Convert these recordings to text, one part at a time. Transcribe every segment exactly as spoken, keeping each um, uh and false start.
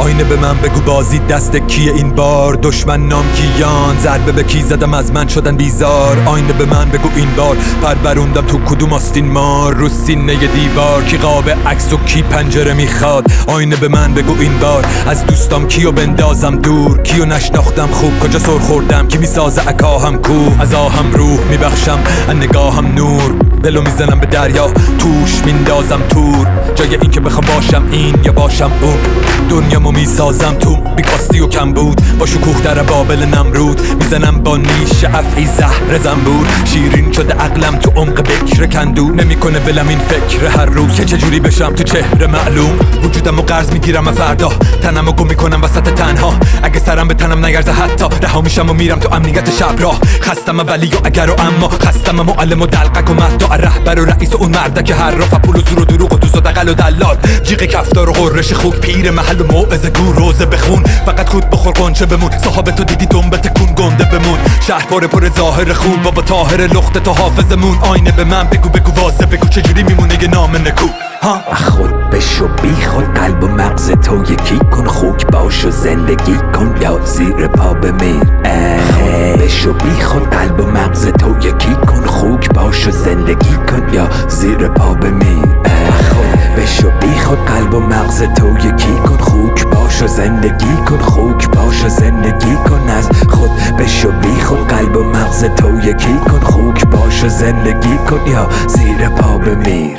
آینه به من بگو بازی دست کیه این بار؟ دشمن نام کیان، ضربه به کی زدم از من شدن بیزار. آینه به من بگو این بار پروروندم تو کدوم آستین مار؟ رو سینه دیوار کی قاب عکس و کی پنجره میخواد؟ آینه به من بگو این بار از دوستام کیو بندازم دور؟ کیو نشناختم خوب کجا سر خوردم؟ کی میسازه عکاهم کو؟ از آهم روح میبخشم از نگاهم نور، دلو میزنم به دریا توش میندازم تور. جای این که بخوام باشم این یا باشم اون، دنیامو میسازم تو بیکاستی و کم بود. با شکوه در بابل نمرود میزنم با نیش افعی زهر زنبور. شیرین شده عقلم تو عمق بکر کندو، نمیکنه ولم این فکر هر روز که چجوری بشم تو چهره معلوم. وجودمو قرض میگیرم فردا، تنمو گم میکنم وسط تنها. اگه سرم به تنم نگرزه حتی رها میشم و میرم تو امنیت شب راه. خستم ولی و اگر و اما، خستم معلم و دلقک و مهدا رهبر و رئیس و اون مرده که هر رفع پول و زور و دروغ و دوز و دقل و دلال. جیغ کفتار و غرش خوک پیر محل و موعظه گو روزه بخون. فقط خود بخور قنچه بمون، صاحب تو دیدی دنبه تکون گنده بمون. شهر پر پر ظاهر خوب بابا طاهر لخت تو حافظمون. آینه به من بگو بگو واسه بگو چجوری میمونه یه نام نکو؟ ها خود بشو بی خود، قلب و مغز تو یکی کن. خوک باش و زندگی کن یا زیر پا بمیر. خود بشو بی خود، قلب و مغز تو یکی کن. خوک باش و زندگی کن یا زیر پا بمیر. خود بشو بی خود، قلب و مغز تو یکی کن. خوک باش و زندگی کن. خوک باش و زندگی کن. از خود بشو بی خود، قلب و مغز تو یکی کن. خوک باش و زندگی کن یا زیر پا بمیر.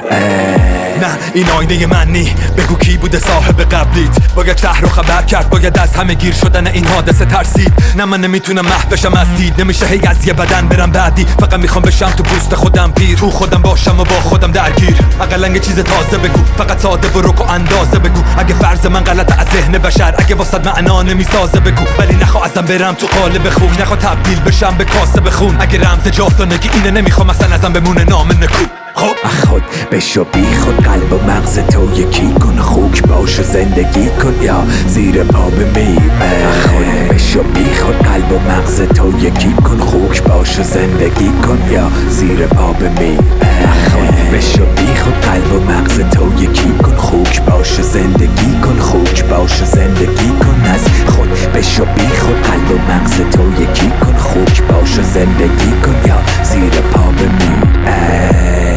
نه این آینه من نی، بگو کی بوده صاحب قبلیت؟ باید شهر رو خبر کرد، باید از همه گیر شدن این حادثه ترسید. نه من نمیتونم محو بشم از دید، نمیشه هی از یه بدن برم بعدی. فقط میخوام بشم تو پوست خودم پیر، تو خودم باشم و با خودم درگیر. اقلن یه چیز تازه بگو، فقط ساده و رک و اندازه بگو. اگه فرض من غلطه از ذهن بشر، اگه واسط معنا نمیسازه بگو. ولی نخوا ازم برم تو قالب خوک، نخوا تبدیل بشم به کاسه بخون. اگه رمز جاودانگی اینه نمیخوام اصلا ازم بمونه نام نکو. خب خود بشو بی خود، قلب و مغز تو یکی کن. خوک باش و زندگی کن یا زیر پا بمیر. خود بشو بی خود، قلب و مغز تو یکی کن. خوک باش و زندگی کن یا زیر پا بمیر. خود بشو بی خود، قلب و مغز تو یکی کن. خوک باش و زندگی کن. خوک باش و زندگی کن. از خود بشو بی خود، قلب و مغز تو یکی کن. خوک باش و زندگی کن یا زیر پا بمیر.